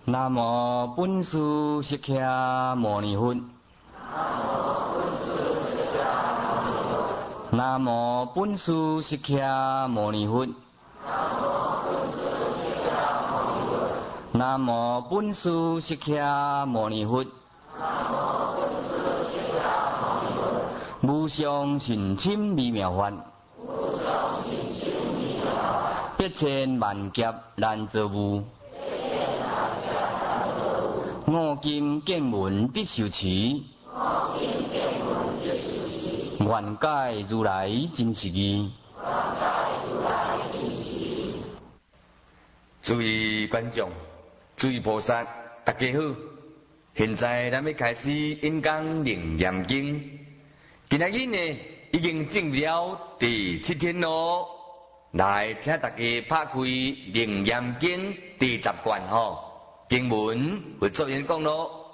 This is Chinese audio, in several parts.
南无本师释迦牟尼佛。南无本师释迦牟尼佛。南无本师释迦牟尼佛。无上甚深微妙法，百千万劫难遭遇。五经见闻必受持，愿解如来真实义。 诸位观众，诸位菩萨，大家好！现在咱要开始演讲楞严经。今仔日呢，已经进入了第7天咯。来，请大家拍开楞严经第10卷吼。经文会作演讲咯。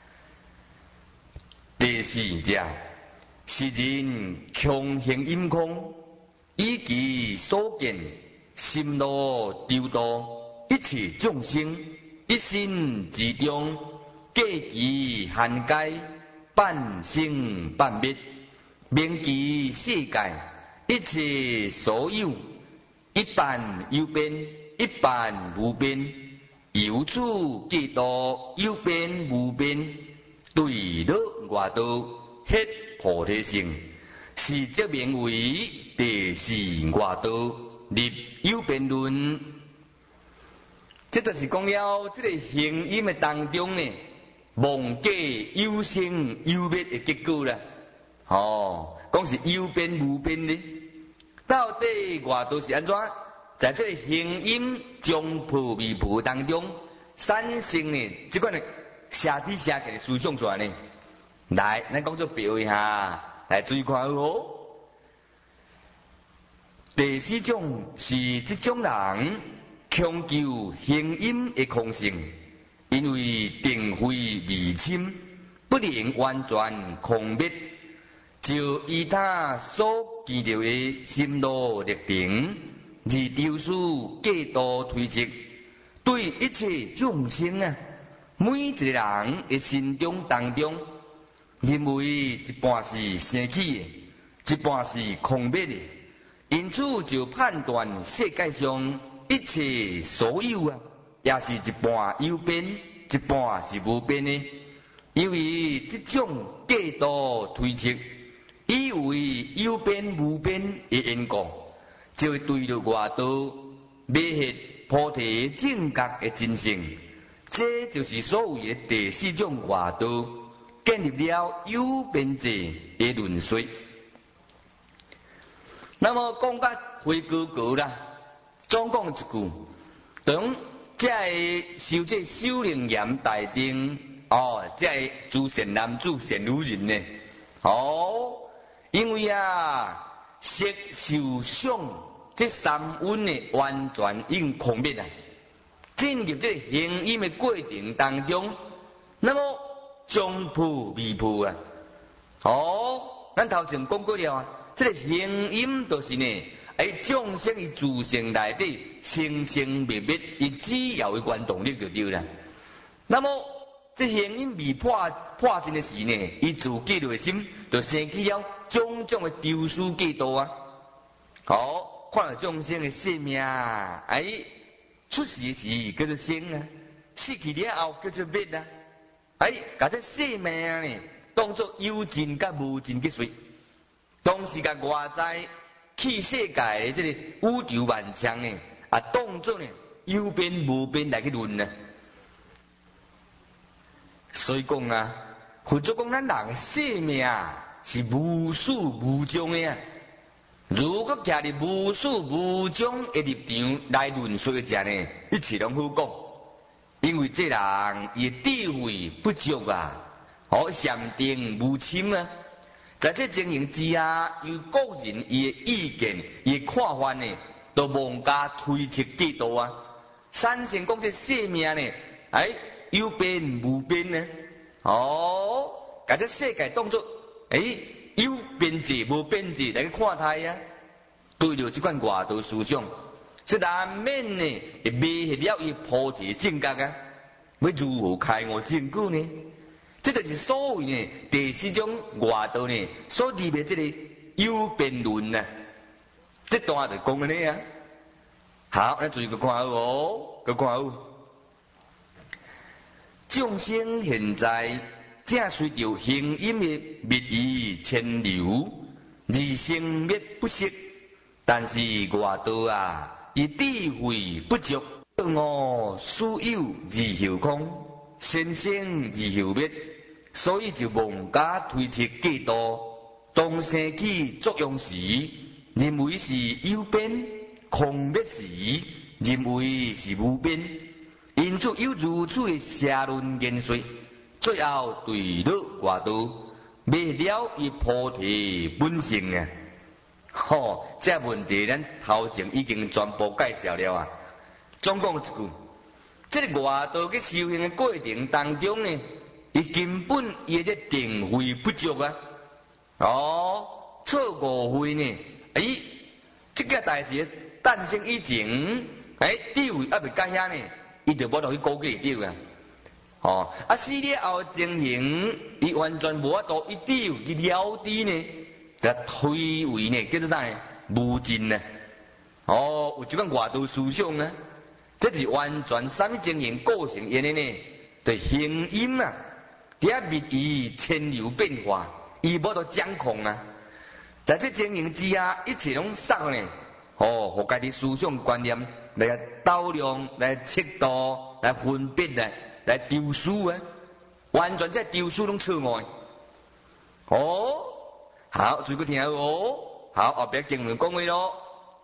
第4节，世人穷行阴空，以其所见，心路丢度，一切众生，一心之中，计其限界，半生半灭，明其世界，一切所有，一半有边，一半无边。由此计度有边无边，对乐外道hết菩提性，是则名为第4外道立有边论。这就是讲了这个行因的当中呢，忘记有生有灭的结果啦。讲是有边无边呢，到底外道是安怎？在这个行因将破未破当中，产生呢这款的下体下界的思想出来呢。来，咱讲做表一下，来注意看哦。第4种是这种人强求行因的空性，因为定非未侵，不能完全空灭，就以他所见到的心路历程。而丢书计度推测，对一切众生啊，每一个人的心中当中，认为一半是生起的，一半是空灭的，因此就判断世界上一切所有啊，也是一半有边，一半是无边的。因为这种计度推测，以为有边无边的因果。就会对着外道灭hết菩提正觉的真性，这就是所谓的第4种外道建立了有边界的论说。那么讲到回高啦，总讲一句，当这会修这修楞严大定这会诸善男子善女人呢？因为色受想这3蕴呢，完全已经空灭了。进入这行因的过程当中，那么将破未破啊！咱头前讲过了啊，这个行因就是呢，众生以自性内底生生灭灭，以只要的原动力就对了。那么这行因未破尽的时呢，以自己内心就生起了种种的丢失计度啊！看到众生的性命，出世时叫做生啊，死去了后叫做灭啊！把这性命呢，当作有尽甲无尽去说，当时甲外在去世界的这个宇宙万象呢，当作呢有边无边来去论啊。所以讲或者讲咱人的性命是无始无终的啊。如果徛伫无始无终的立场来论说者呢，一切拢好讲，因为这人伊智慧不足禅定无深啊，在这情形之下，有个人伊的意见、伊的看法呢，都妄加推测计度啊，产生讲这生命呢，有边无边呢，把这世界当作有边界无边界来看待啊，对着这款外道思想，这难免呢会灭了伊菩提正觉啊， 要如何开悟证据呢？这就是所谓呢第四种外道呢所立的这个有辩论呢，这段就讲安尼啊。好，咱注意去看哦，去看哦。众生现在正随着行因的密意牵流，而生灭不息。但是外道啊，伊智慧不足，我私有而后空，先生而后灭，所以就妄加推测计度。当生起作用时，认为是有变；空灭时，认为是无变。因此有如此的社论言说，最后对落外道，灭了伊菩提本性啊！这问题咱头前已经全部介绍了啊。总讲一句，这个外道在修行的过程当中呢，伊根本伊这定慧不足啊。错误会呢？这个代志诞生以前，智慧还未解遐呢。伊就无落去估计着啊！死了后情形，伊完全无法度一丢去了知呢，就推为呢叫做啥呢？无尽呢！有这款外道思想呢，这是完全啥物情形构成因的呢？对行因啊，遐密意牵流变化，伊无得掌控啊！在这情形之下，一切拢送呢，互家己思想观念来斗量、来测度、来分别、来丢书啊，完全这丢书拢错误。好，最个听好，后边经文讲话咯。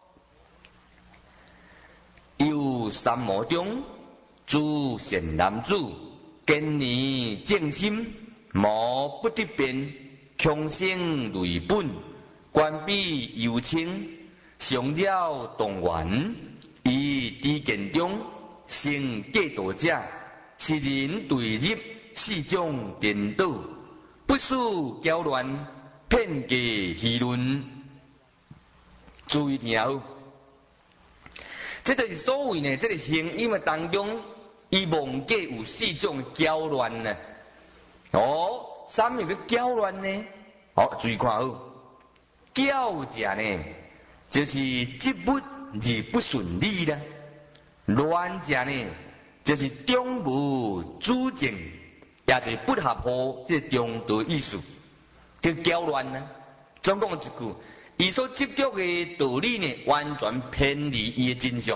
有三魔中，诸善男子，见年正心，魔不得变，强生累本，关闭有清，上绕动员。以知见中成计度者，是人对入四种颠倒，不属搅乱，骗假议论。注意听好，这就是所谓呢，这个行因的当中，伊妄计有四种搅乱呢。啥物叫搅乱呢？注意看好，搅者呢，就是积物而不顺利啦，乱者呢，就是中无主正，也就是不合乎这中道意思，叫搅乱呢。总讲一句，伊所执着的道理呢，完全偏离伊的真相。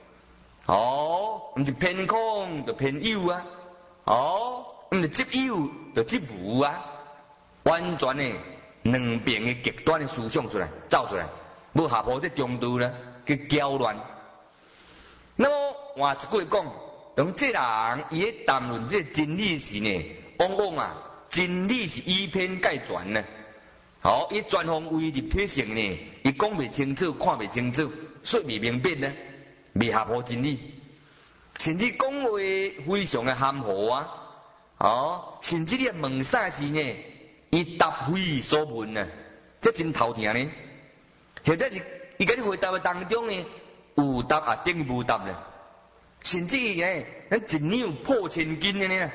毋是偏空就偏有啊，毋是执有就执无啊，完全呢两边的极端的思想出来，走出来，不合乎这中道呢。叫搅乱。那么换一句讲，当这人伊咧谈论这真理时呢，往往啊，真理是以偏概全呢。伊全方位立体性呢，伊讲袂清楚，看袂清楚，说未明白呢，未合乎真理。甚至讲话非常的含糊啊，甚至你问啥时呢，伊答非所问啊，这真头疼呢。或者是伊甲你回答的当中呢，有答啊，等于无答呢，甚至呢，咱一两破千斤的呢，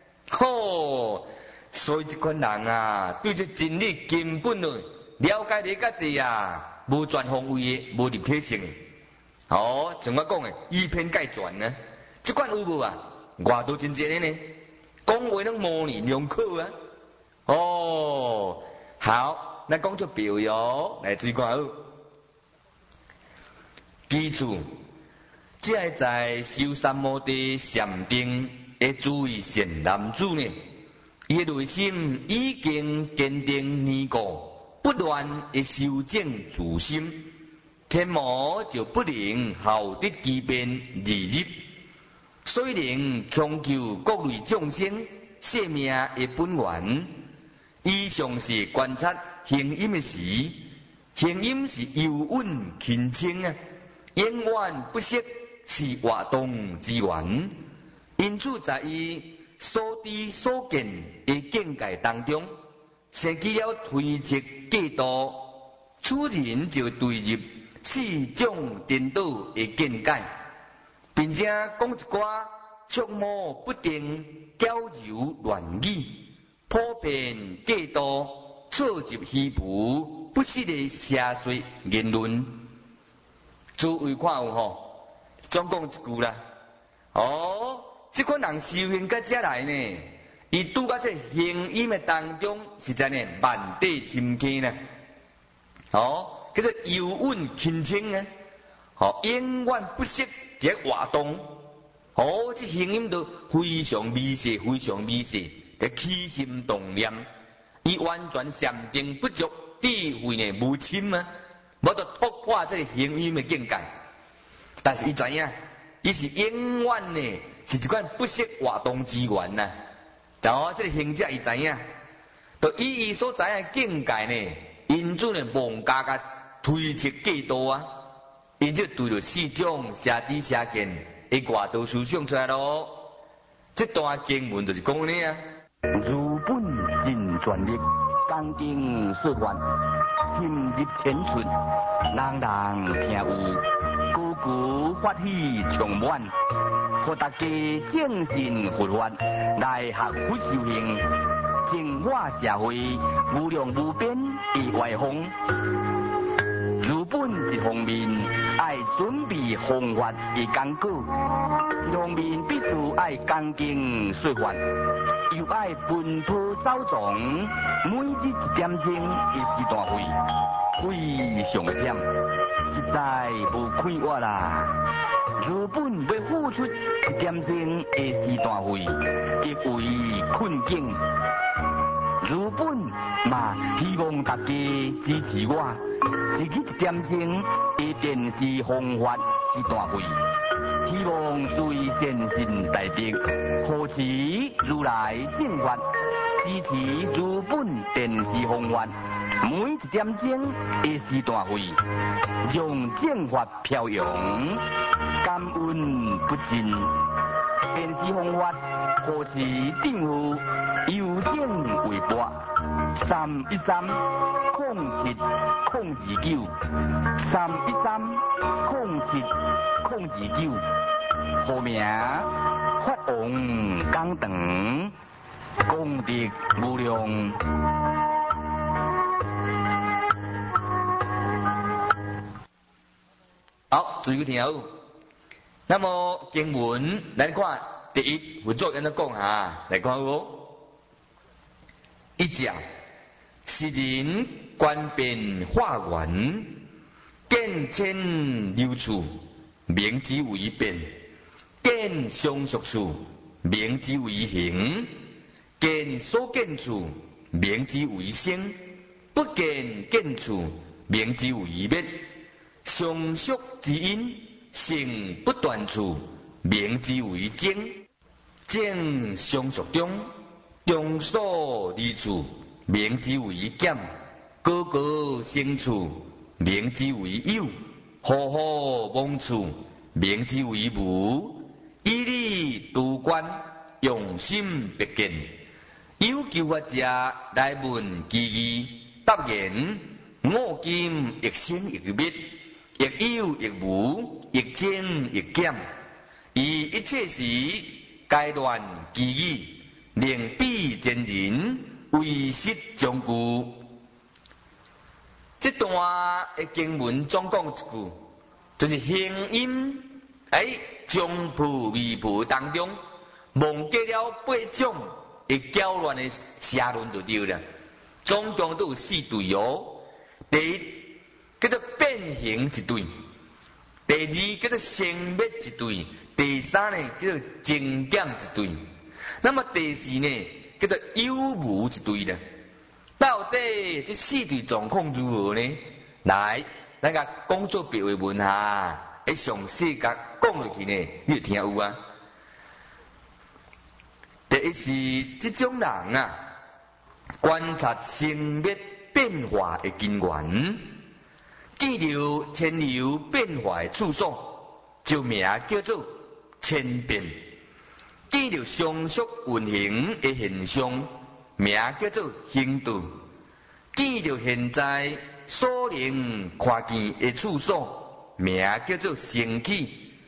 所以这款人啊，对这真理根本就了解理解的啊，无全方位的，无立体性的。像我讲的，以偏概全呢，这款有无啊？外道真济的呢，讲话拢模棱两可啊。好，咱讲出表哟，来注意看好。基础，这在修三摩地禅定的诸位善男子呢，伊内心已经坚定坚固，不乱的修正自心，天魔就不能效得机变而入。虽然强求各类众生生命的本源，以上是观察行因的时，行因是幽稳轻清啊。永远不息是活动之源，因此在伊所知所见的境界当中，生起了推测计度，此人就对入四种颠倒的见解，并且讲一寡触摸不定，矫揉乱语，普遍假道，错入虚浮，不实的邪说言论。诸位看有吼，总讲一句啦。这款人修行到遮来呢，伊拄到这行音的当中，实在呢万底深坑呢。叫做幽稳轻轻呢。永远不惜伫活动。这行音都非常微细，非常微细，嘅起心动念，伊完全禅定不足，智慧呢无深啊，无得突破这个行音的境界。但是伊知影，伊是永远呢是一款不惜活动之源呐。这个行者伊知影，就以伊所知影境界呢，因此呢妄加甲推测计度啊，因就对着四种邪知邪见。外道思想出来咯，这段经文就是讲呢啊。 如本尽全力，刚经说法，深入浅出，人人听有，句句发喜充满，互大家正信佛法来学佛修行，净化社会，无量无边的外风。如本一方面爱准备方法的讲稿，一方面必须爱刚经说法，又爱奔波走撞，每日一点钟的时段费，非常的忝，实在无快活啦。如本要付出一点钟的时段费，极为困境。如本嘛，希望大家支持我，一日一点钟的电视方法时段费，希望随善信大德，护持如来正法，支持如本电视方法，每一点钟的时段费，让正法飘扬，感恩不尽。电视方法护持政府邮政微博3130709 3130709，号名法王讲堂，功德无量。 好，注意听好。那么经文来看，第一佛祖安怎讲哈？来看哦。一讲是人观变化缘，见迁流处，名之为变；见相续处，名之为行；见所见处，名之为生；不见见处，名之为灭。相续之因，性不断处，名之为精；精相续中，中所离处，名之为减；高高生处，名之为有；好好忘处，名之为无。以理度观，用心别见。有求法者来问其义，答言：我今亦生亦灭，亦有亦无，亦精亦减。以一切时该乱其义，令彼真人为实将故。这段的经文总讲一句，就是行音中部微部当中，忘记了8种的搅乱的邪论就对了。总共都有4对哦。第一叫做变形一对，第二叫做生灭一对，第三呢叫做精减一对，那么第四呢叫做有无一对了。到底这4对状况如何呢？来，咱甲讲做别话文哈。详细甲讲落去呢，你就听有啊。第一是这种人啊，观察生灭变化的根源，见到迁流变化的处所，就名叫做迁变；见到相续运行的现象，名叫做行道；见到现在所能看见的处所，名叫做生起；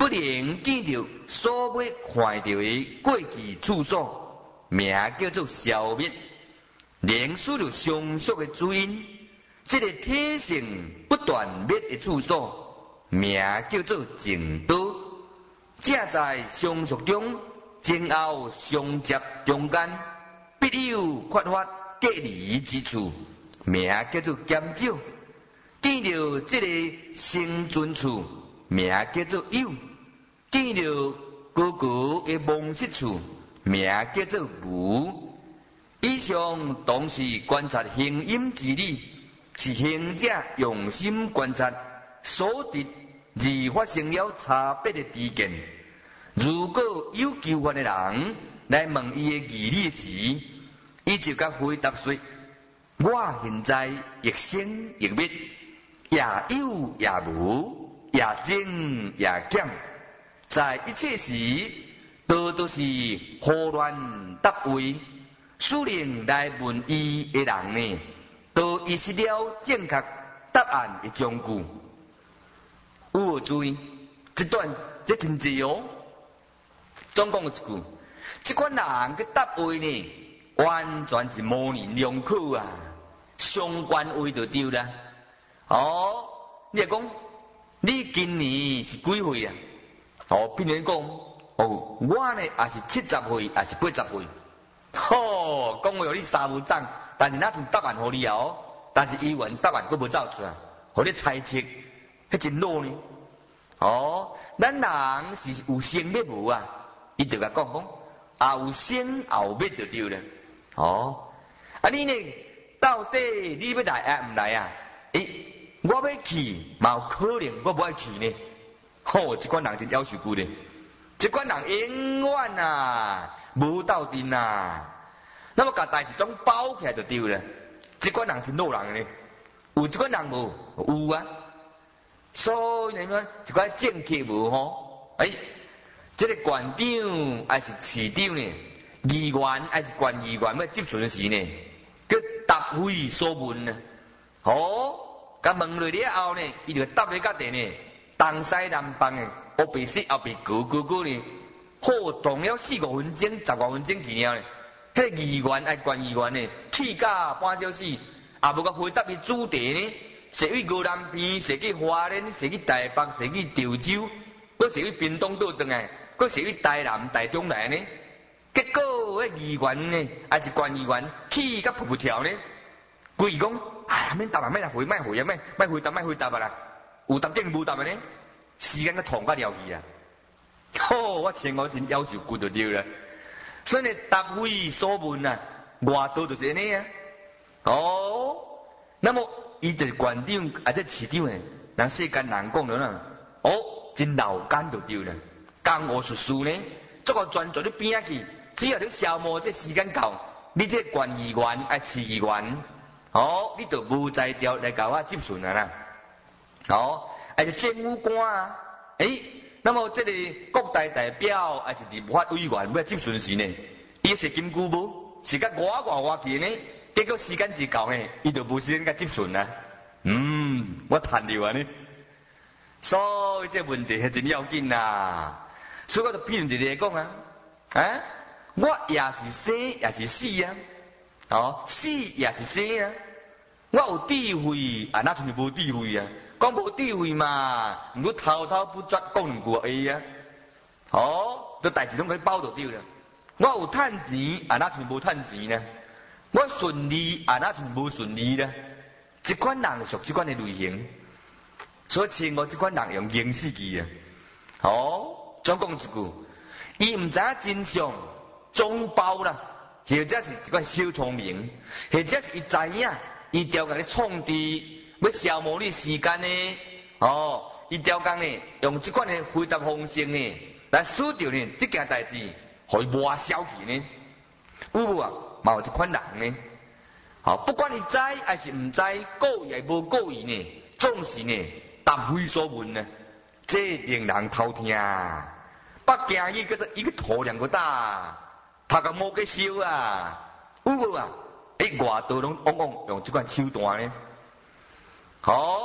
不能见到所要看到的过去处所，名叫做消灭。能使到相续的主因，这个体性不断灭的处所，名叫做净土。正在相续中，前后相接中间，必有缺乏隔离之处，名叫做减少。见到这个生存处，名叫做有；见到高高的忘失处，名叫做无。以上都是观察行因之理，是行者用心观察所得而发生了差别的知见。如果有求问的人来问伊的义理时，伊就甲回答说：我现在亦生亦灭，也有也无，也增也减，在一切时都是胡乱答话。使人来问伊的人呢，都遗失了正确答案的证据。有无注意？这段这真济哦。总讲一句，这款人嘅答话呢，完全是模棱两可啊，相关话就对啦。哦，你来讲，你今年是几岁啊？哦，比如讲，哦，我呢也是70岁，也是80岁。哦，讲话有你三无长，但是那种答案互你哦，但是伊原答案佫无走出来，互你猜测，迄真老呢。哦，咱人是有生灭无啊？伊就甲讲，也有生也有灭就对了。哦，啊你呢？到底你要来啊？唔来啊？我要去，嘛有可能我不爱去呢。吼，这款人真夭寿久呢。这款人永远啊，无斗阵啊。那么甲代志总包起来就对了。这款人是老人呢，有这款人无？有啊。所以呢，一款政客无吼？这个县长还是市长呢？议员还是县议员要接巡时呢？佢答非所问呢？哦，甲问落了后呢，伊就答了甲地呢，东西南北呢，黑白色后白高呢，好动了4-5分钟、15分钟去了呢。迄个议员还县议员呢，气甲半小时，也无甲回答伊主题呢。坐去高南边，坐去花莲，坐去台北，坐去潮州，搁坐去屏东倒转来，搁坐去台南、台中来呢。结果迄议员呢，还是县议员，气甲噗噗跳呢。规讲，免答啊，免来回，莫回啊，莫回答啊啦。有答定无答啊呢？时间都拖甲了去啊！我前我真夭寿久就对了。所以呢，答非所问啊，外道就是安尼啊。哦，那么伊就是县长，或者市长诶，人世间人讲了啦，真老干就对了。公务术士呢，这个专注你边仔去，只要你消磨这时间够，你这县议员啊、市议员，你就无才调来甲我接顺啊啦。还是政府官啊，那么这个国大代表还是立法委员要接顺时呢，伊是金箍无？是甲我去呢？结果时间一到呢，伊就无时间甲接顺啊。我叹了啊呢。所以这问题是真要紧呐。所以我就譬如一个来讲啊，我也是生也是死啊，死也是生啊。我有智慧啊，哪像是无智慧啊？讲无智慧嘛，毋过滔滔不绝讲两句啊。都代志拢可以包就对了。我有趁钱啊，哪像无趁钱呢？我顺利啊，哪像无顺利呢？这款人属这款的类型，所以称我这款人用凝视机啊。总讲一句，伊毋知影真相，总包啦，或者是一款小聪明，或者是伊知影，伊调甲你创治，要消磨你时间呢。伊调工呢，用这款的回答方式呢，来使到呢这件代志，互伊抹消去呢。有无啊？嘛有这款人呢。不管你知还是唔知，故意还无故意呢，总是呢答非所问呢，这令人头痛。北京伊个一个头两个大，他个冇个笑啊，有无啊？外道拢往往用这款手段呢。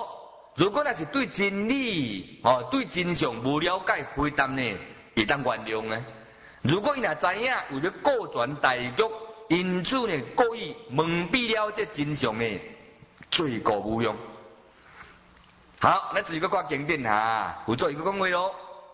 如果那是对真理对真相无了解回答呢，会当原谅呢。如果伊若知影为了顾全大局，因此呢故意蒙蔽了这真相呢，罪过无用。好，咱继续看经典哈，辅助一个讲话咯。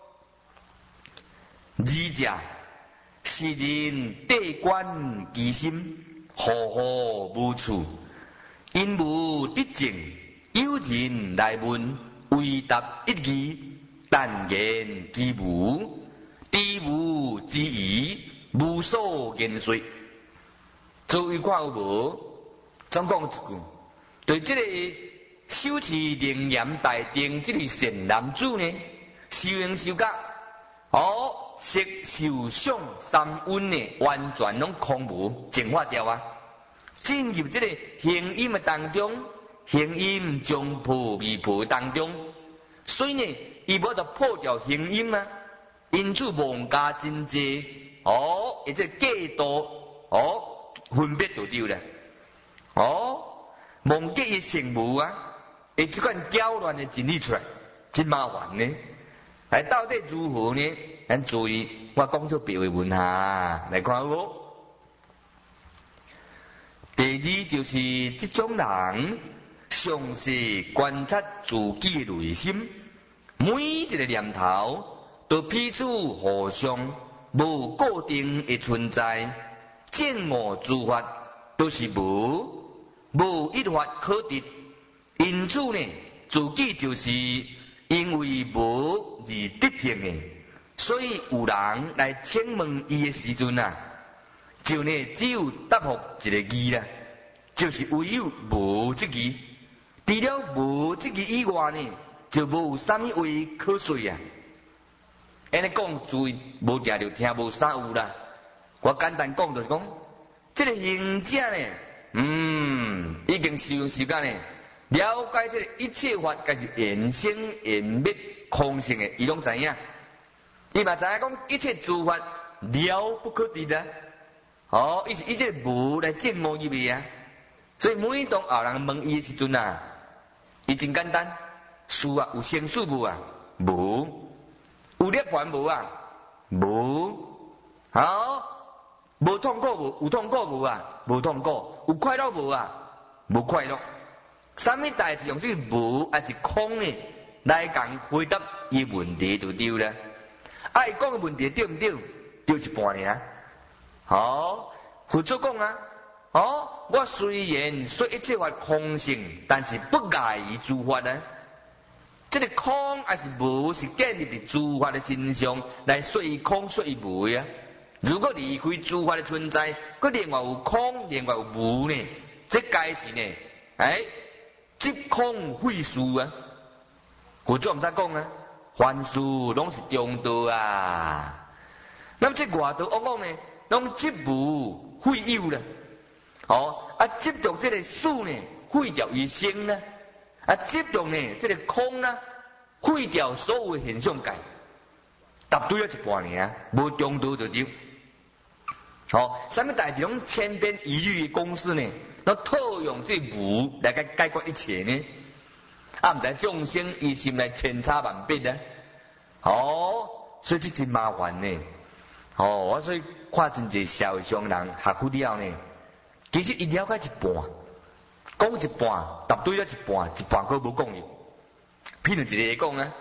二者是人地观其心，和和无处，因无得正。有人来问，回答一字，但言其无，知无之疑，无所言说。诸位看有无？总讲一句，对这个修持楞严大定这个善男子呢，修行修甲色受想三蕴呢，完全拢空无净化掉啊！进入这个行音的当中，行音将破未破当中，所以呢，伊无得破掉行音啊，因此妄加真济而且假度分别就对了妄假伊成无啊，会即款搅乱的真理出来，真麻烦呢。来到底如何呢？咱注意，我讲出别文哈，来看无。第二就是这种人，常是观察自己的内心，每一个念头都彼此互相无固定的存在，见我诸法都是无一法可得，因此呢，自己就是因为无而得正的。所以有人来请问伊的时阵啊，就呢只有答复一个字啦，就是唯有无这字。除了无这字以外呢，就无有啥物话可说啊。安尼讲注意，无定就听无啥有啦。我简单讲就是讲，这个行者呢，已经修甲呢，了解这个一切法皆是缘生缘灭空性的，伊拢知影。伊嘛知影讲一切诸法了不可得的，伊是一切无来见无入去啊。所以每当后人问伊的时阵啊，伊真简单，事啊有生死无啊？无。有涅槃无啊？无。无痛苦无？有痛苦无啊？无痛苦。有快乐无啊？无快乐。啥物代志用这个无还是空呢来讲回答伊问题就对了。伊讲的问题对唔对？对一半尔。辅助讲啊，我虽然说一切法空性，但是不碍于诸法呢。这个空还是无是建立伫诸法的身上来说伊空说伊无啊。如果离开诸法的存在，佮另外有空，另外有无呢？这该是呢？即空废事啊！辅助唔使讲啊。凡事拢是中道啊，那么这外道往往呢，拢执无废有啦，执着这个事呢，废掉一生呢，执着呢这个空呢，废掉所有的现象界，答对了一半尔，无中道就对。啥物代志拢千篇一律的公式呢？那套用这无来解决一切呢？唔知众生伊心内千差万别啊！所以这真麻烦呢。我所以看真济社会上人学佛了呢，其实伊了解一半，讲一半，答对了一半，一半佫无讲入。譬如一个来讲啊，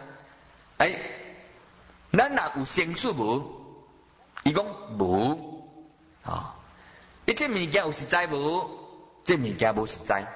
咱若有生死无？伊讲无。伊这物件有实在无？这物件无实在。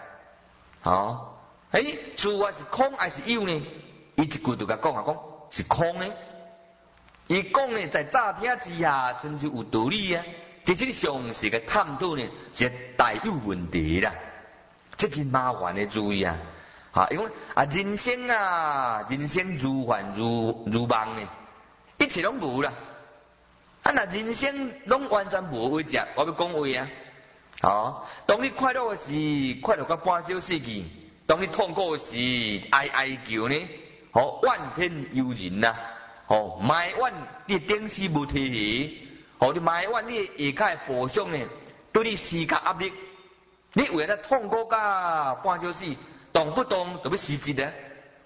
诸法是空还是有呢？伊一句就甲讲讲是空呢。伊讲呢，在乍听之下，纯就有道理啊。其实你详细嘅探讨呢，是大有问题啦。这真麻烦的注意啊！因为人生如幻如梦呢，一切拢无啦。若人生拢完全无话食，我要讲话啊！当你快乐的时，快乐到半小世纪；当你痛苦的时，哀叫呢，怨天尤人呐，埋怨你顶死无提起，你埋怨你下骹部长呢，对你施加压力，你为了痛苦到半小时，动不动就要辞职啊！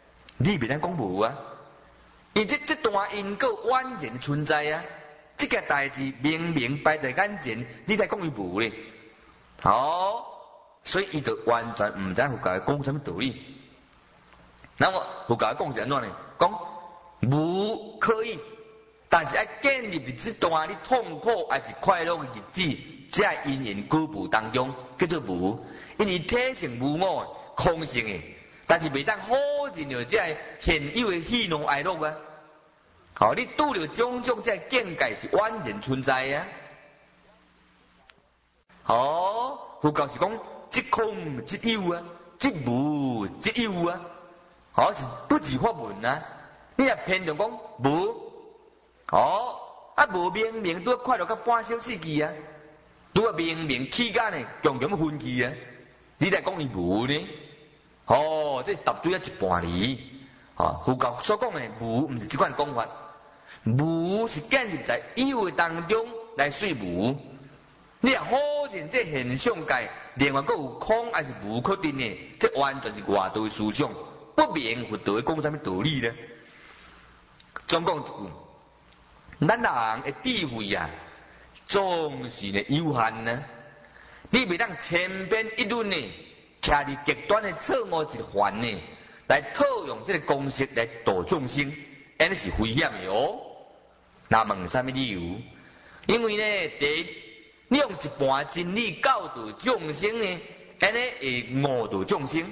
你袂当讲无啊，因这段因果完全存在啊，这件代志明明摆在眼前，你才讲伊无咧，所以伊就完全毋知佛教讲什么道理。那么佛教讲是安怎呢？讲无可以，但是要建立伫这段你痛苦还是快乐的日子，在因缘果报当中叫做无，因为体性无我，空性的，但是袂当好认着这现有的喜怒哀乐啊。你拄着种种这境界是完全存在啊。佛教是讲即空即有啊，即无即有啊。是不二法门啊！你若偏着讲无，无明明拄快乐到半小世纪啊，拄明明起间呢，强强分去啊，你来讲伊无呢？这答对啊一半哩。佛教所讲的无，毋是这款讲法，无是建立在有的当中来说无。你若好认这现象界，另外佫有空还是无可定的，这完全是外道思想。不明佛道会讲什么道理呢？总讲一句，咱人的智慧啊，总是呢有限呢。你袂当千篇一律呢，徛伫极端的错误一环呢，来套用这个公式来度众生，安尼是危险的哦。那问什么理由？因为呢，第一，你用一半真理教导众生呢，安尼会误导众生。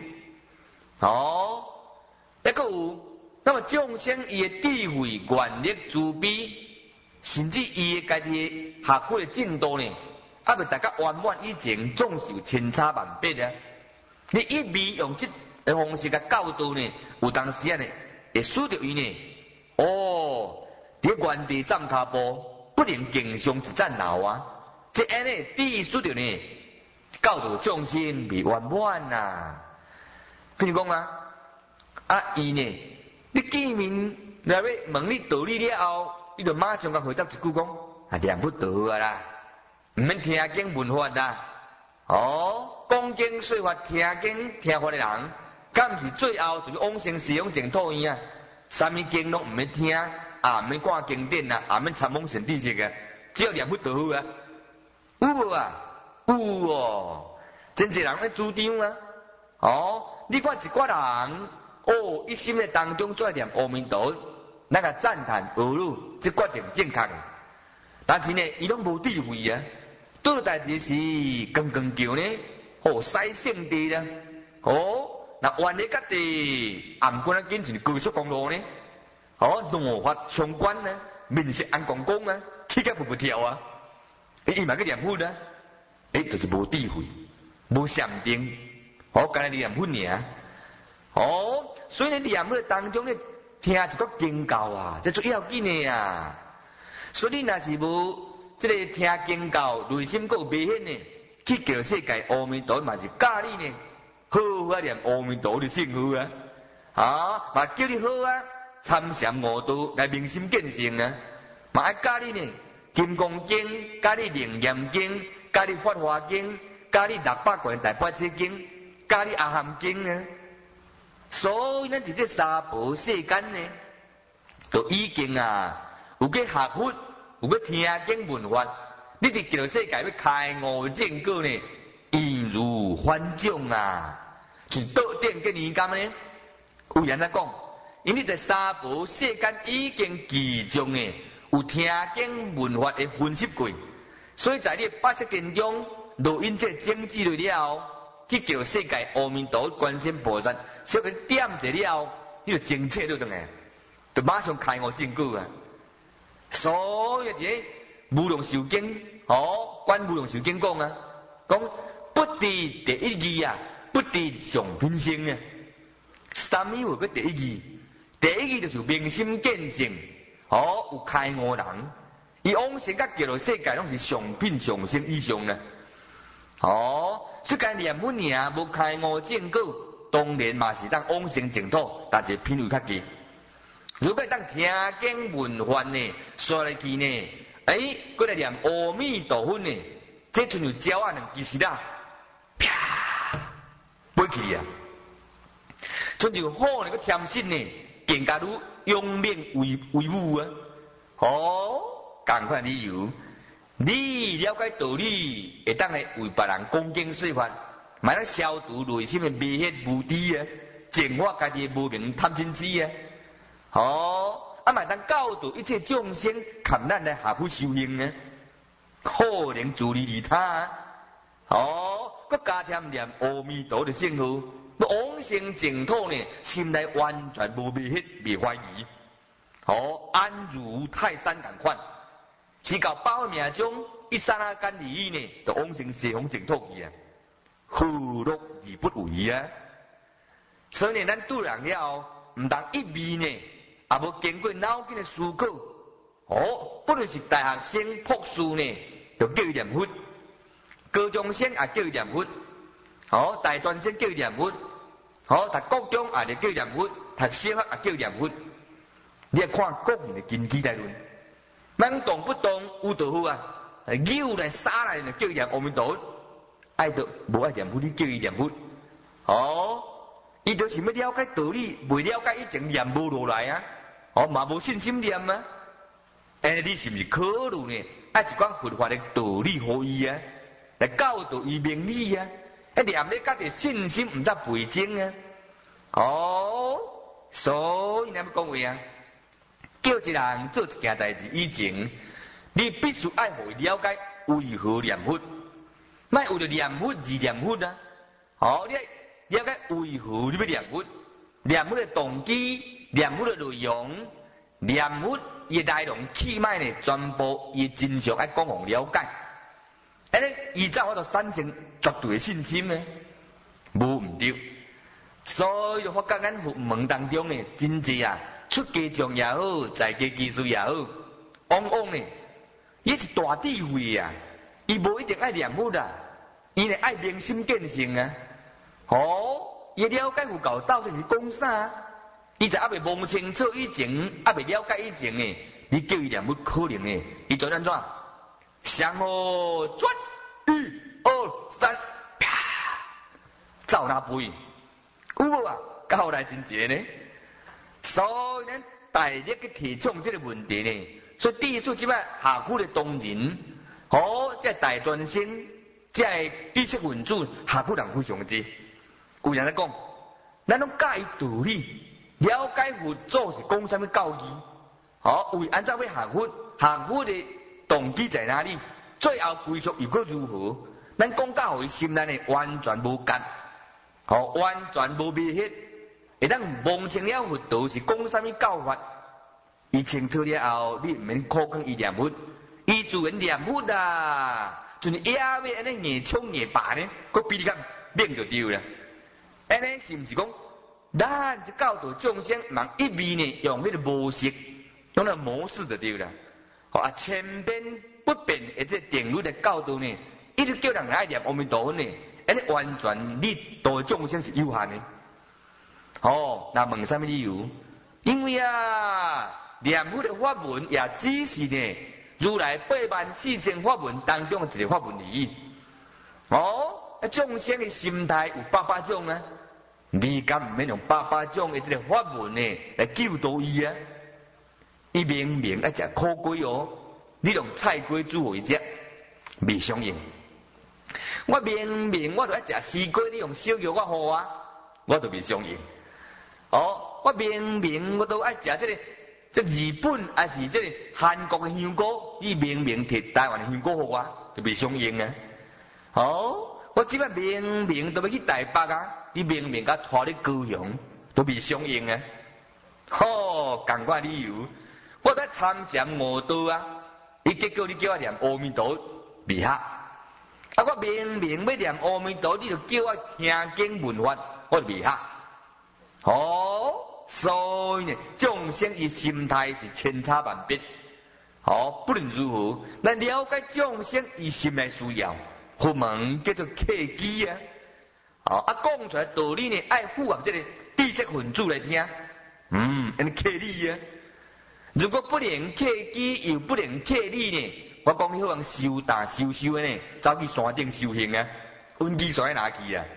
再个有，那么众生伊的智慧、愿力、慈悲，甚至伊的家己的学会的进度呢，未大家圆满以前，总是有千差万别啊。你一味用这个方式甲教导呢，有当时啊呢，会使到伊呢，伫原地站脚步，不能经常一战闹啊。这安尼必须着呢，教导众生未圆满呐。譬如讲伊呢，你见面来要问你道理了后，你就马上甲回答一句讲，念不得啦，毋免听经闻法啦。讲经说法、听经听法的人，敢毋是最后就是往生西方净土院啊？啥物经拢毋免听，毋免看经典啊，毋免参访神知识啊，只要念不得啊。有无啊？有哦，真侪人咧主张啊。你看一寡人。一心的当中做念阿弥陀，咱个赞叹阿耨，这决定正确的。但是呢，伊拢无智慧啊，做了代志是刚刚叫呢，使圣地啦，那原来家己暗关啊，紧就是高速公路呢，怒发冲冠呢，面色暗光光啊，起价不跳啊，伊嘛去念佛啊，就是无智慧，无禅定，干来念佛尔。所以呢，念佛当中呢，听一个经教啊，这最要紧的啊。所以你若是无这个听经教，内心够未显呢，去叫世界阿弥陀嘛是教你呢，好好念阿弥陀的圣号啊，嘛叫你好啊，参禅悟道来明心见性啊，嘛爱教你呢，金刚经，教你楞严经，教你法华经，教你600大般若经，教你阿含经啊。所以咱伫这三宝世间呢，都已经有去学佛，有去听经闻法。你伫叫世界要开悟正果呢，易如反掌啊！像倒电跟年间呢，有人来讲，因为在三宝世间已经集中的有听经闻法的分析过，所以在你八识经中录音这整理了后。去叫世界阿弥陀观世音菩萨，小个点一了后，你就精切了，当然，就马上开悟正果啊！所以这无量寿经，观无量寿经讲讲不敌第一义啊，不敌上品性啊。什么有个第一义？第一义就是明心见性，有开悟人，伊往生甲叫世界拢是上品上性以上呢。虽然念佛尔无开悟正果，当然嘛是当往生净土，但是品位较低。如果当听经闻法呢，刷来去呢，过来念阿弥陀佛呢，这阵就鸟啊两支丝啦，啪，飞去啊！ 像就好呢，个添心呢，更加愈勇猛威武啊！哦，同款理由，你了解道理，会当来为别人恭敬说法，买咱消除内心的迷惑无知啊，净化家己的无明贪嗔痴啊！哦，啊，买当教导一切众生，看咱来下苦修行啊，可能自利利他啊！哦，佮加添念阿弥陀的圣号，往生净土呢，心内完全无迷惑、未怀疑，哦，安如泰山同款。是到报命中，一刹那间而已呢，就往生西方净土去啊，何乐而不为啊？所以咱拄人了，唔当一味呢，也无经过脑筋的思考，哦，不论是大学生、博士呢，就叫伊念佛。高中生也叫伊念佛，哦，大专生叫伊念佛，哦，读高中也就叫伊念佛，读小学也叫伊念佛。你看国人的经济大论，咱动不动有道好啊，牛来杀来就叫伊念阿弥陀佛，爱到无爱念佛，你叫伊念佛，哦，伊就是要了解道理，未了解以前念无落来啊，哦，嘛无信心念啊，你是不是考虑呢？爱一寡佛法的道理互伊啊？来教导伊明理啊！念咧家己信心唔得倍增啊！哦，所以咱要讲话啊，叫一人做一件代志以前，你必须爱互伊了解为何念佛，莫为了念佛而念佛啊！哦，你了解为何你要念佛，念佛的动机，念佛的内容，念佛伊内容起码呢，全部伊真相爱讲互了解。伊才我就产生绝对的信心呢，无毋对。所以就发觉咱佛门当中呢，真济啊，出家众也好，在家居士也好，往往呢，伊是大智慧啊，伊无一定爱念佛啊，伊呢爱明心见性啊。哦，伊了解佛教到底是讲啥？伊就还未摸清楚以前，还未了解以前呢，你叫伊念佛可能呢，伊做安怎？向后转，1、2、3，啪，走哪飞？有无啊？到后来真济呢。所以咱大力去提倡这个问题呢，所以第一次即摆下苦的同仁，哦，这大专生，这知识分子下苦人非常多。有人在讲，咱拢教伊道理，了解佛祖是讲什么教义，哦，为安怎要下苦？下苦的动机在哪里？最后归宿又该如何？咱讲到互伊心内呢，完全无干，哦，完全无迷惑，会当摸清了佛道是讲什么教法。伊清楚了后，你毋免苦讲伊念佛，伊自然念佛啦。就是也要安尼硬冲硬拔呢，佮比你较免就对啦。安尼是毋是讲，咱这教导众生，茫一味呢用迄个模式，用那模式就对啦。啊，千变不变，而且定律的教导呢，一直叫人爱念阿弥陀佛呢，安尼完全你度众生是有限的。哦，那问什么理由？因为啊，念佛的法门也只是呢，如来84000法门当中的一个法门而已。哦，众生的心态有800种啊，你敢唔免用800种的这个法门呢来救度伊啊？伊明明爱食苦粿哦，你用菜粿煮互伊食，未相应。我明明我就爱食丝粿，你用小肉我互我就未相应。哦，我明明我都爱食这日本还是这个韩国的香菇，你明明摕台湾的香菇互我，就未相应啊。哦，我即摆明明都要去台北啊，你明明甲拖你高雄，都未相应啊。好，同款理由。我在参禅悟道啊，结果你叫我念阿弥陀未合。啊，我明明要念阿弥陀，你就叫我听经闻法，我就未合。哦，所以呢，众生伊心态是千差万别。哦，不论如何，咱了解众生伊心内需要，佛门叫做契机啊。哦，讲出来道理呢，爱符合这个知识分子来听。安尼契理啊。如果不能契机，又不能契理呢？我讲你好像修大修的呢，走去山顶修行啊，运气山拿去啊，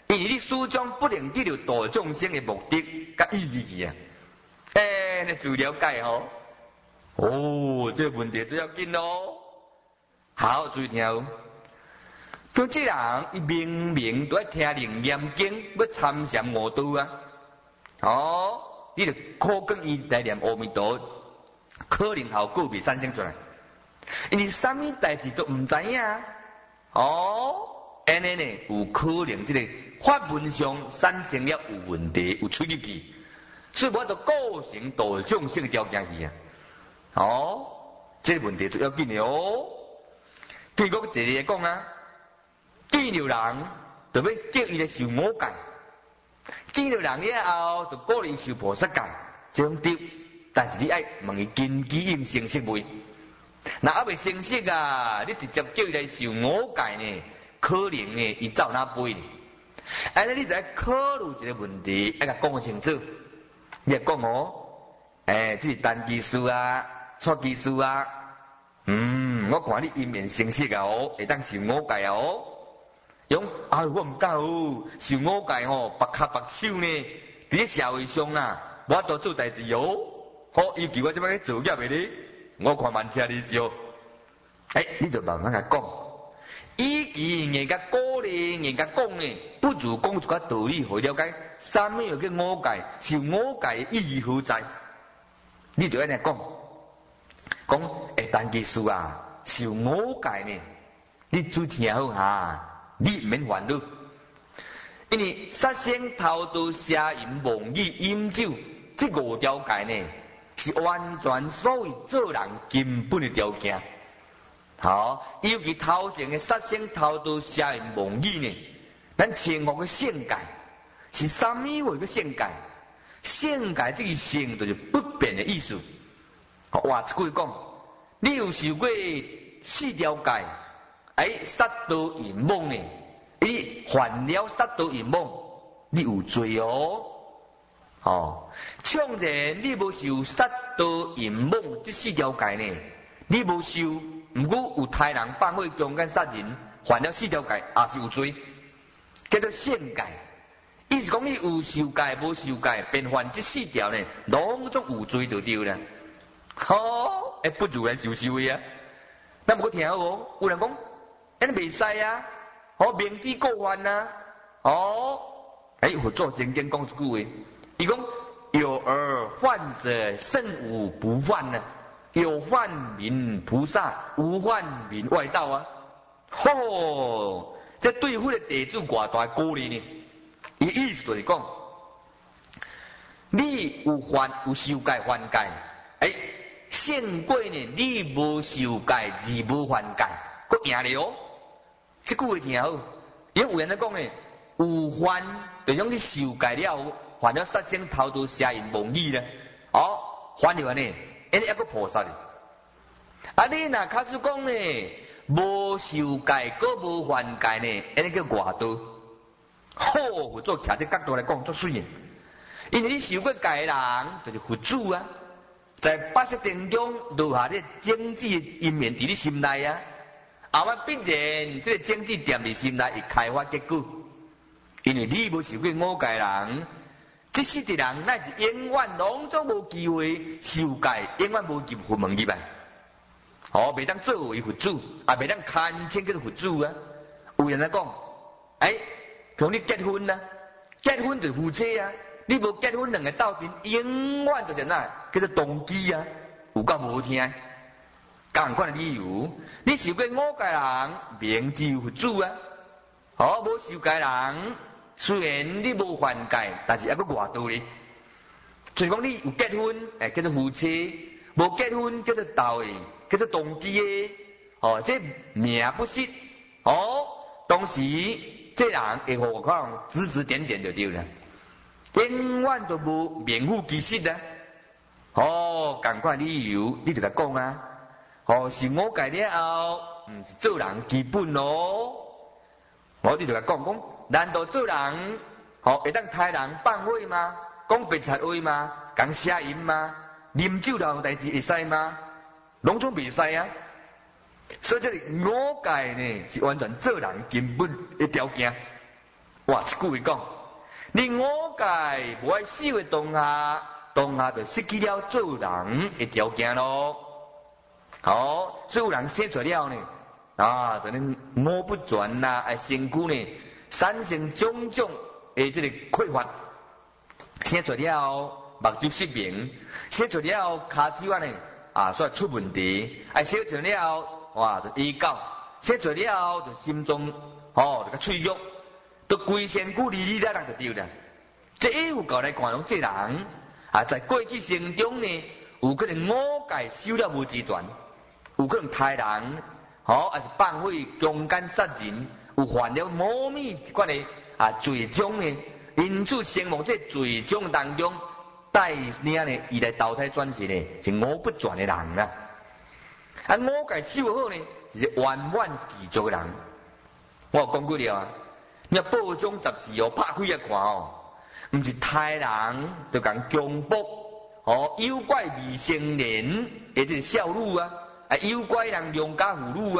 因为你始终不能得到度众生的目的甲意义去啊。你自了解吼。哦，这个问题最要紧咯。好，注意听哦。像这人，伊明明都在听楞严经，要参禅悟道啊。哦，你就可跟伊来念阿弥陀，可能效果未产生出来，因为啥物代志都唔知影。哦，安尼呢，有可能这个法文上产生了有问题，有出入去，所以我就构成度众生的条件去啊。哦，这个问题最要紧的哦。譬如讲一个讲啊，见着人就要叫伊来受五戒，见着人了后就鼓励受菩萨戒，这种对。但是你爱问伊根基应成熟未？那还未成熟啊，你直接叫伊来受五戒呢，可能呢伊走哪飞呢？安尼你就要考虑一个问题，要甲讲清楚。你讲哦，这是单技术啊，错技术啊。我看你因缘成熟啊哦，会当受五戒啊哦。用我唔敢哦，受五戒哦，白脚白手呢，伫社会上啦，我都做代志哦。好，伊叫我即摆去做业的咧，我看慢车你笑。你就慢慢甲讲，以前人家鼓励，人家讲呢，不如讲一个道理，互了解。啥物叫五戒？受五戒意义何在？你就安尼讲，单技术啊，受五戒呢，你注听好哈，你唔免烦恼。因为杀生、偷盗、邪淫、妄语、饮酒，这五条戒呢，是完全所谓做人根本的条件。好，尤其头前的杀生、偷盗、邪淫、妄语呢，咱前方的性戒是啥物话个性戒？性戒这个性就是不变的意思。话一句讲，你有受过4条戒，杀盗淫妄呢？你犯了杀盗淫妄，你有罪哦。创然你无受杀盗淫妄这4条戒呢，你无受，毋过有杀人放火、强奸杀人，犯了4条戒，也是有罪，叫做性戒。意思讲你有受戒无受戒，便犯这4条呢，拢总有罪就对了。不如来受受的啊。咱无听好无？有人讲，安尼袂使啊。明知故犯啊。佛祖曾经讲一句话，伊讲有而犯者甚无不犯啊，有犯名菩萨，无犯名外道啊。这对付的地主偌大鼓励呢？伊意思就是讲，你有受戒犯戒，胜过呢你无受戒而无犯戒，佫赢了哦。这句话听好，因为有人在讲呢，有犯就种你受戒了，犯了杀生、偷盗、邪淫、妄语呢，犯了呢，安尼还佫菩萨呢。你若假使讲呢，无受戒佫无犯戒呢，安尼叫外道。佛祖徛这角度来讲足水呢，因为你受过戒的人就是佛祖啊，在八识当中留下这种子的因缘伫你心内啊。后尾必然这个种子踮伫心内会开花结果，因为你无受过五戒人，这世的人乃是永远拢总无机会受戒，永远无入佛门入来。袂当作为佛祖，也袂当堪称叫做佛祖啊。有人来讲，像你结婚啊，结婚就是夫妻啊，你无结婚两个斗阵，永远就是哪叫做同居啊，有够无好听。同款的理由，你受过五戒人，名字佛祖啊。无受戒人，虽然你无犯戒，但是还佫外道咧。就是讲你有结婚，叫做夫妻；无结婚叫做斗的，叫做同居的。这名不实。当时这人会互我看指指点点就对了，永远都无名副其实啊。同款理由，你就甲讲啊。受五戒了后，毋是做人基本咯。你就甲讲，难道做人会当杀人放火吗？讲白贼话吗？讲邪淫吗？啉酒闹代志会使吗？拢总袂使啊。所以这个五戒呢，是完全做人根本的条件。 哇，一句话讲，你五戒无爱守的当下就失去了做人的条件咯。好，所以有人生出了呢，就能摸不全啦，身躯呢产生种种的这个匮乏，生出了目睭失明，生出了骹手呢所以出问题，生出了哇就遗狗，生出了就心脏就较脆弱，都规身躯哩哩啦啦就对啦。这有够来看，这人在过去生中呢，有可能五戒守了无齐全，有可能杀人，还是放火、强奸、杀人，有犯了魔秘一款的罪种呢，因此生亡这罪种当中，带领呢，伊来投胎转世呢，是五不全的人啊。五戒守好呢，是圆满具足的人。我有讲过了啊，你报章杂志拍开看唔是杀人，就讲强迫诱拐未成年的这个少女诱拐人良家妇女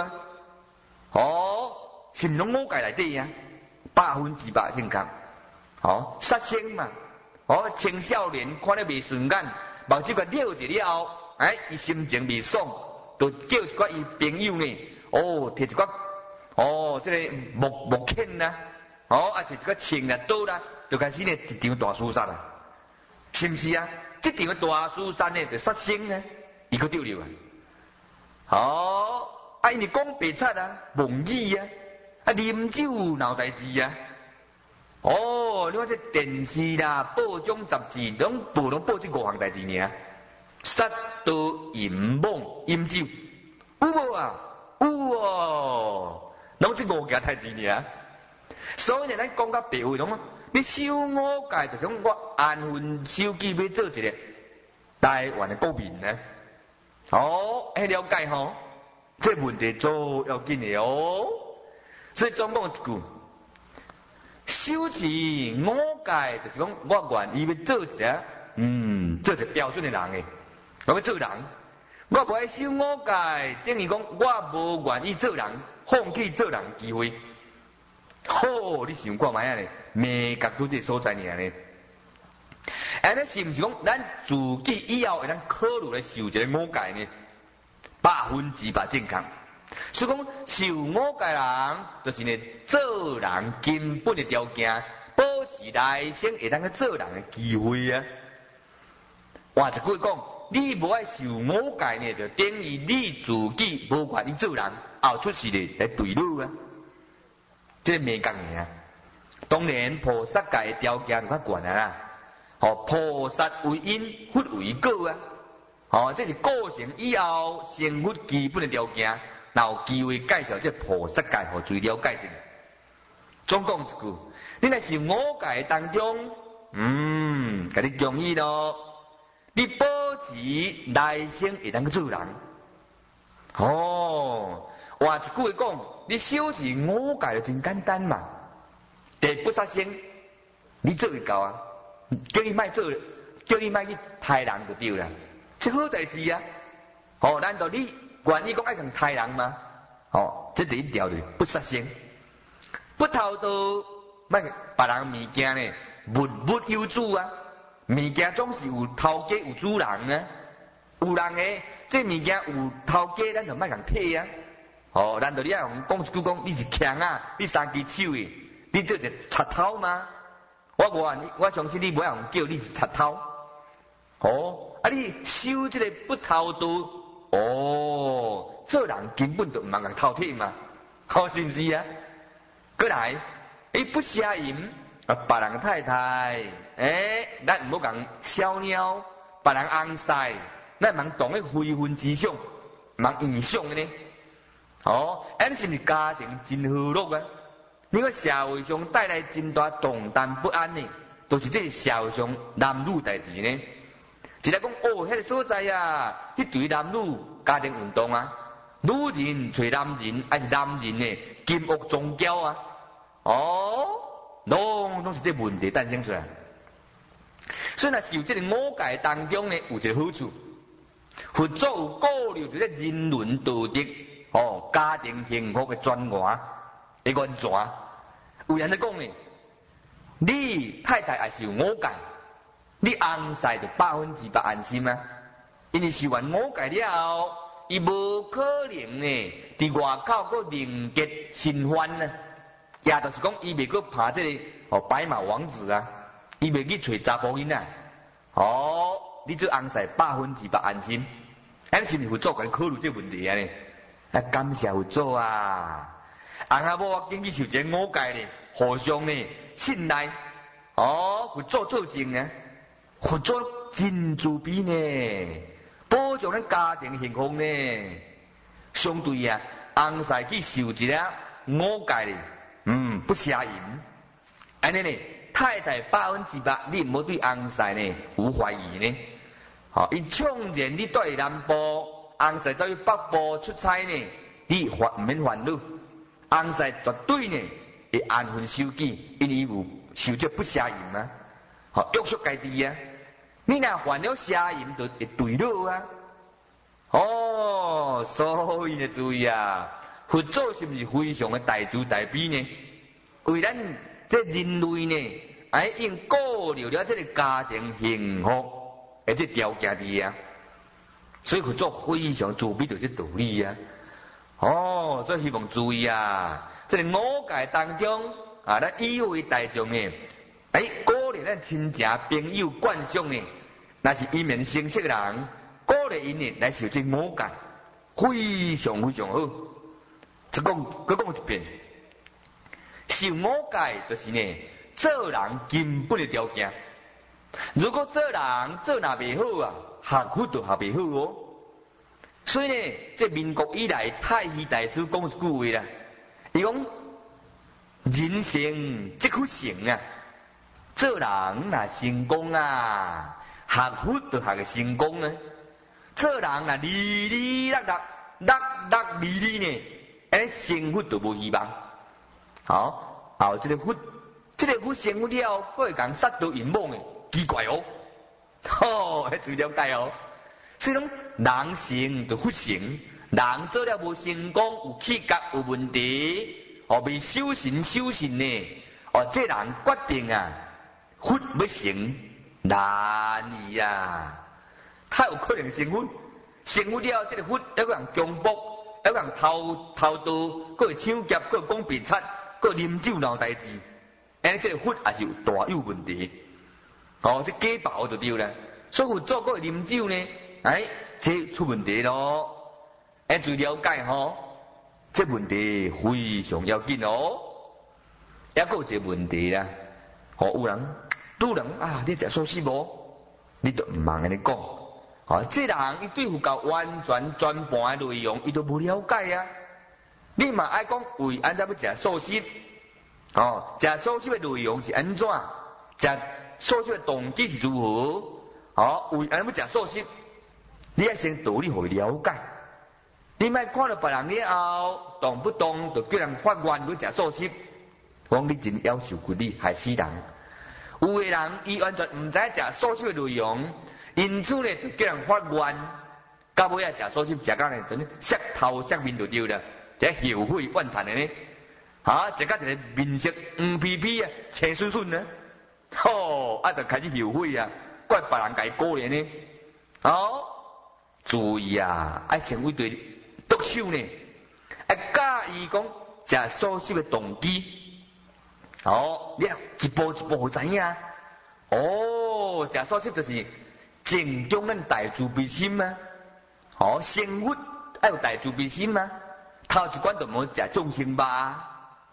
是唔拢五戒内底100%正确。杀生嘛，青少年看得未顺眼，目睭甲撩一了后，伊心情未爽，就叫一寡伊朋友呢，摕一寡这个木钳摕一寡枪刀啦，就开始呢一场大厮杀啦，是不是啊？这场的大厮杀呢，就杀生啊，伊个对了因为讲白贼妄语啉酒闹代志你看这电视啦、报章杂志，拢报这5项代志尔，杀盗淫妄饮酒，有无啊？有拢这5件代志尔。所以呢，咱讲到白话拢你守五戒，就种我安分守己要做一个台湾的国民呢。了解这问题做要紧的所以总讲一句，守持五戒就是讲我愿意要做一个标准的人诶，我要做人，我不爱守五戒，等于讲我无愿意做人，放弃做人机会。你想看卖呢？美角度这所在尔呢？那是不是讲咱自己以后会当考虑来守一个五戒呢？100%正确。所以讲守五戒人，就是呢做人根本的条件，保持来生会当去做人的机会啊。话一句讲，你无爱守五戒呢，就等于你自己无愿意做人，后出世呢来对路啊。这个美讲的当然菩萨戒的条件就较悬啦。菩萨为因，佛为果这是构成以后成佛基本的条件。若有机会介绍这菩萨戒，互最了解一下。总讲一句，你若是五戒当中，甲你容易咯。你保持来生会当去做人。话一句话讲，你守持五戒就真简单嘛。第不杀生，你做会到叫你莫做，叫你莫去杀人就对啦。这好代志难道你愿意讲爱共杀人吗？这第一条就是不杀生，不偷盗，莫别人物件呢，物有主物件总是有头家有主人有人的这物件有头家，咱就莫共摕难道你爱讲一句讲你是强你3只手的，你做一个贼头吗？我相信你不会叫你是贼头。你守这个不偷盗。做人根本就唔通共偷听嘛，是不是过来，不邪淫别人太太，咱唔好共小鸟，别人翁婿，咱唔通动个非分之想，唔通异想的呢。是不是家庭真和乐你看社会上带来真大动荡不安呢，都是这社会上男女代志呢。一来讲迄个所在迄对男女家庭运动女人找男人，还是男人呢金屋宗教拢是这问题诞生出来。所以若是有这个五戒当中呢，有一个好处，佛祖有鼓励这个人伦道德家庭幸福的专员的原则。为安尼讲呢？ 你太太也是有五戒，你翁婿就100%安心啊。因为受完五戒了后，伊无可能呢，伫外口搁另结新欢呢。也就是讲，伊袂搁拍这个白马王子啊，伊袂去找查甫囡仔。你做翁婿100%安心。安是毋是佛祖甲你考虑这问题啊？呢？感谢佛祖啊！翁仔某我经去受这五戒呢，互相呢信赖。佛祖做证啊，佛祖真慈悲呢，保障咱家庭幸福呢。相对啊，翁婿去受一个五戒呢，不邪淫。安尼呢，太太100%你唔好对翁婿呢有怀疑呢。伊创然你住南部，翁婿走去北部出差呢，你唔免烦恼，翁婿绝对呢会安分守己，因为伊有受这不邪淫啊，约束家己啊。你若犯了邪淫，就会对落啊。所以呢，注意啊，佛祖是不是非常的大慈大悲呢？为咱这人类呢，应顾虑了这个家庭幸福。这条件的啊，所以佛祖非常慈悲，就这道理啊。所以希望注意啊，这个五戒当中咱以为大众呢，鼓励咱亲情朋友惯性呢，那是一面成熟的人，鼓励因呢来受这五戒，非常非常好。再讲一遍，受五戒就是呢，做人根本的条件。如果做人做哪袂好啊，学佛就学袂好哦。所以呢，这民国以来，太虚大师讲一句话啦，伊讲人成即佛成啊，做人若成功啊，学佛就学个成功啊。做人若哩哩落落落落哩哩呢，成佛就无希望。这个佛成佛了，佫会讲杀到淫妄的。奇怪注意了解哦。所以讲，人成就佛成，人做了无成功，有气格有问题，未修行呢，这人决定啊，佛要成难易啊，太有可能成佛。成佛了，这个佛还个人强迫，还个人偷盗，佫会抢劫，佫会讲别贼，佫啉酒闹代志，这个佛也是有大有问题。这家暴就对了，所以佛祖佫会啉酒呢，这出问题咯。注意了解这问题非常要紧哦。还佫有一个问题啦，有人你食素食无？你都唔茫安尼讲。这人伊对佛教完全全盘的内容，伊都无了解啊。你嘛爱讲为安怎要食素食？食素食的内容是安怎？食素食的动机是如何？为安怎要食素食？你要先道理互伊了解。你莫看到别人了后，动不动就叫人发愿要食素食，讲你真夭寿骨力，害死人。有个人伊完全唔知食素食的内容，因此呢就叫人发愿，到尾啊食素食食到呢，真色头色面就对了，这后悔怨叹的呢。食到一个面色黄皮皮啊，青顺顺呢。就开始后悔啊，怪别人家己鼓励呢。注意啊，先为对毒手呢，介意讲食素食的动机。你一步一步知影。食素食就是正中咱大慈悲心啊。生活要有大慈悲心啊。头一关就无食众生吧。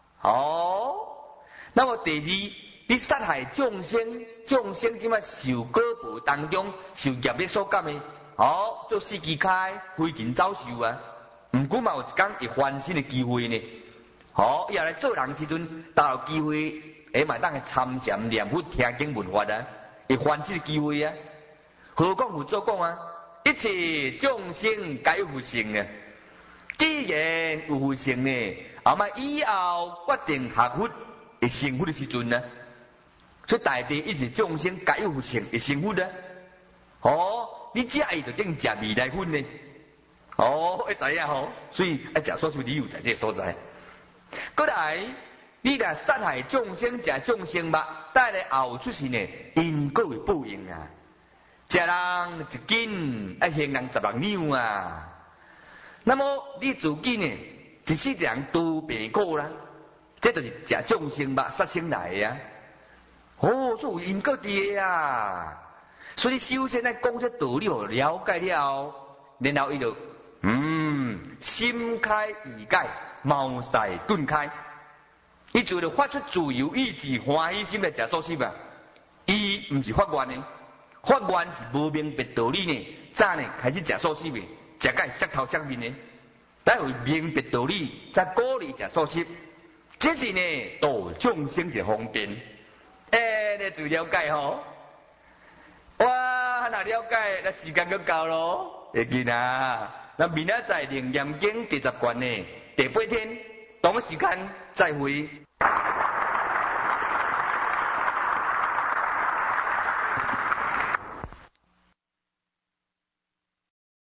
那么第二。你杀害众生，众生即摆受果报当中受业力所感的，做四季开，飞禽走兽啊，毋过嘛有一天会翻身的机会呢。伊也来做人时阵，大有机会，嘛当去参禅念佛、听经闻法啊，会翻身的机会啊。何况佛祖讲啊，一切众生皆有佛性啊。既然有佛性呢，以后决定学佛会成佛的时阵呢？所以大地一直众生皆有佛性会成佛的。你食伊就等于食未来粉呢。会知影所以爱食素食理由在这个所在。过来， 你若杀害众生食众生肉，带来后出世呢，因果会报应啊！食人一斤，行人10两两啊！那么你自己呢，一世人都病过啦，这就是食众生肉杀生来的啊！哦，这有因果的啊！所以修仙在讲这道理，了解了，然后伊就心开意解，茅塞顿开。伊就着发出自由意志、欢喜心来食素食啊！伊毋是发愿的，发愿是无明白道理呢。早呢开始食素食的，食甲色头色面的，等会明白道理，才鼓励食素食。这是呢度众生一方便。你就了解吼。哇，若了解，那时间就到咯。会记啊？那明仔载《楞严经》第10卷呢，第8天，同一时间再会。